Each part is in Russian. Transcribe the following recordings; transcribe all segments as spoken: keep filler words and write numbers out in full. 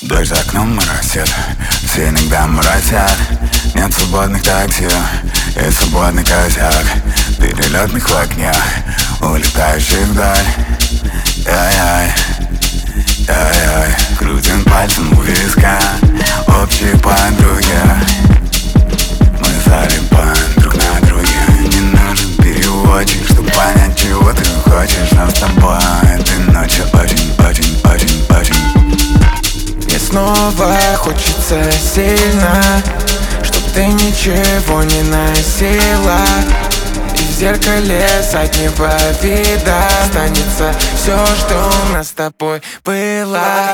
Дождь за окном моросит, все иногда моросят. Нет свободных такси и свободный косяк перелетных в окне, улетающих вдаль. Ай-ай, ай-ай, крутим пальцем у виска, общие подруги. Мы залипаем друг на друге. Не нужен переводчик, чтобы понять, чего ты хочешь. Нам с тобой этой ночью очень-очень-очень-очень. Мне снова хочется сильно, чтоб ты ничего не носила. И в зеркале заднего вида останется все, что у нас с тобой было.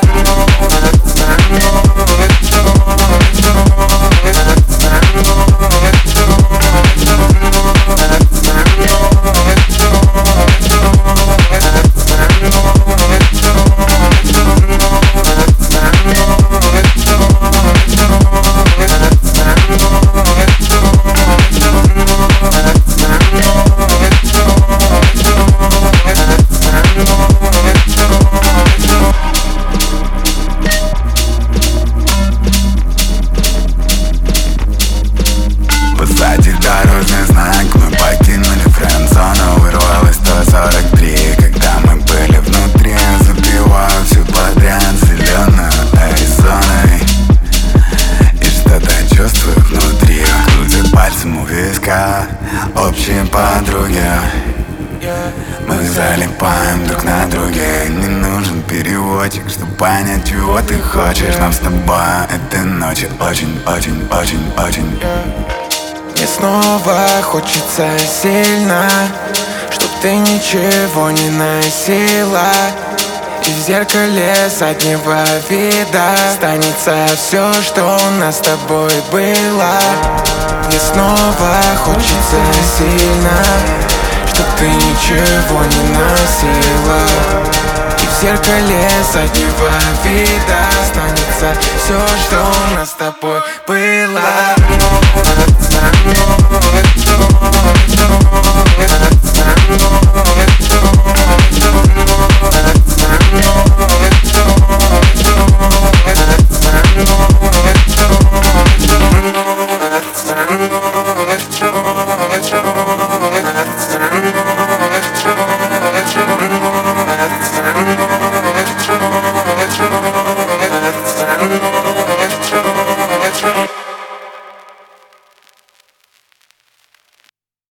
Позади дорожный знак, мы покинули френд-зону. Вырвалось сто сорок три, когда мы были внутри. Запиваю всю подряд зеленую Аризоной, и что-то чувствую внутри. Крутит пальцем у виска, общие подруги. Мы залипаем друг на друге. Не нужен переводчик, чтобы понять, чего ты хочешь. Нам с тобой этой ночью очень-очень-очень-очень. Мне снова хочется сильно, чтоб ты ничего не носила. И в зеркале заднего вида останется все, что у нас с тобой было. Мне снова хочется сильно, чтоб ты ничего не носила. И в зеркале заднего вида останется все, что у нас с тобой было.